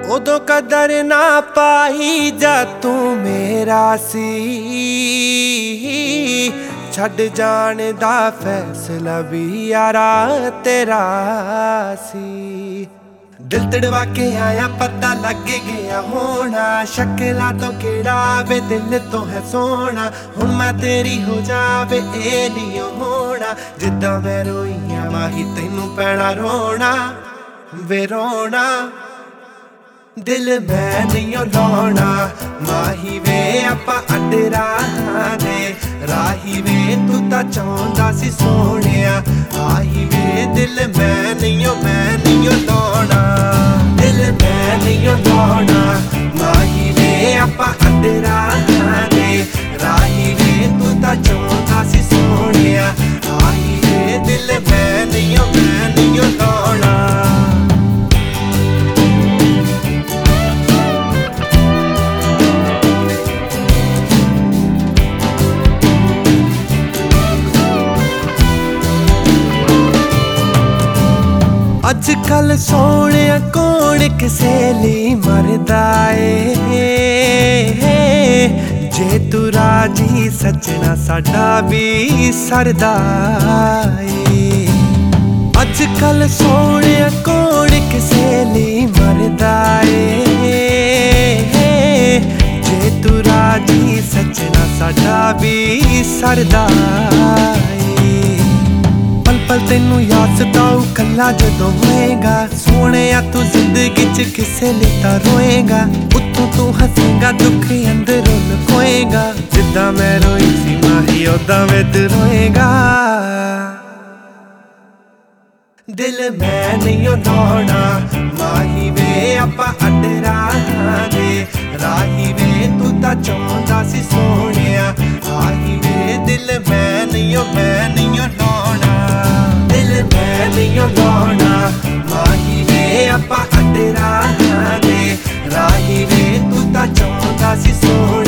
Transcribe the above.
ਉਦੋਂ ਕਦਰ ਨਾ ਪਾਈ ਜਾ ਤੂੰ ਮੇਰਾ ਸੀ। ਛੱਡ ਜਾਣ ਦਾ ਫੈਸਲਾ ਵੀ ਯਾਰਾ ਤੇਰਾ ਸੀ। ਦਿਲ ਤੜਵਾ ਕੇ ਆਇਆ ਪਤਾ ਲੱਗ ਗਿਆ ਹੋਣਾ, ਸ਼ਕਲਾਂ ਤੋਂ ਕਿਹੜਾ ਵੇ ਦਿਲ ਤੋਂ ਹੈ ਸੋਹਣਾ। ਹੁਣ ਮੈਂ ਤੇਰੀ ਹੋ ਜਾਵੇ ਇਹ ਨਹੀਂ ਹੋਣਾ, ਜਿੱਦਾਂ ਮੈਂ ਰੋਈਆਂ ਮਾਹੀ ਤੈਨੂੰ ਪੈਣਾ ਰੋਣਾ ਵੇ ਰੋਣਾ। ਦਿਲ ਮੈਂ ਨਹੀਂ ਲਾਉਣਾ ਮਾਹੀ ਵੇ ਆਪਾਂ ਅੱਡ ਰਾਹਾਂਗੇ ਰਾਹੀ ਵੇ, ਤੂੰ ਤਾਂ ਚਾਹੁੰਦਾ ਸੀ ਸੋਹਣਿਆ ਆਹੀ ਵੇ। ਦਿਲ ਮੈਂ ਨਹੀਂ ਲਾਉਣਾ, ਦਿਲ ਮੈਂ ਨਹੀਂ ਲਾਉਣਾ ਮਾਹੀ ਵੇ ਆਪਾਂ ਅੱਡ ਰਾਹਾਂਗੇ ਰਾਹੀ ਵੇ, ਤੂੰ ਤਾਂ ਚਾਹੁੰਦਾ ਸੀ ਸੋਹਣਿਆ ਆਹੀ ਵੇ। ਦਿਲ ਮੈਂ ਨਹੀਂ ਲਾਉਣਾ। ਅੱਜ ਕੱਲ ਸੋਹਣਿਆ ਕੌਣ ਕਿਸੇ ਲਈ ਮਰਦਾ ਏ, ਜੇ ਤੂੰ ਰਾਜੀ ਸੱਜਣਾ ਸਾਡਾ ਵੀ ਸਰਦਾ ਏ। ਅੱਜ ਕੱਲ ਸੋਹਣਿਆ ਕੌਣ ਕਿਸੇ ਲਈ ਮਰਦਾ ਏ, ਜੇ ਤੂੰ ਰਾਜੀ ਸੱਜਣਾ ਸਾਡਾ ਵੀ ਸਰਦਾ ਏ। ਪਲ ਤੈਨੂੰ ਯਾਦ ਸਤਾਊ ਕੱਲਾ ਜਦੋਂ ਹੋਏਗਾ, ਸੋਹਣਿਆ ਤੂੰ ਜ਼ਿੰਦਗੀ ਚ ਕਿਸੇ ਲਈ ਤਾਂ ਰੋਏਗਾ। ਉੱਤੋਂ ਤੂੰ ਹੱਸੇਗਾ ਦੁੱਖ ਅੰਦਰੋਂ ਲੁਕੋਏਗਾ, ਜਿੱਦਾਂ ਮੈਂ ਰੋਈ ਸੀ ਮਾਹੀ ਓਦਾਂ ਵੇ ਤੂੰ ਰੋਏਗਾ। ਦਿਲ ਮੈਂ ਨਹੀਂ ਲਾਉਣਾ ਮਾਹੀ ਵੇ ਆਪਾਂ ਅੱਡ ਰਾਹਾਂਗੇ ਰਾਹੀ ਵੇ, ਤੂੰ ਤਾਂ ਚਾਹੁੰਦਾ ਸੀ ਸੋਹਣਿਆ ਆਹੀ ਵੇ। ਦਿਲ ਮੈਂ ਨਹੀਂ ਲਾਉਣਾ, ਦਿਲ ਮੈਂ ਨਹੀਂ ਲਾਉਣਾ ਮਾਹੀ ਵੇ ਆਪਾਂ ਅੱਡ ਰਾਹਾਂਗੇ ਰਾਹੀ ਵੇ, ਤੂੰ ਤਾਂ ਚਾਹੁੰਦਾ ਸੀ ਸੋਹਣਿਆ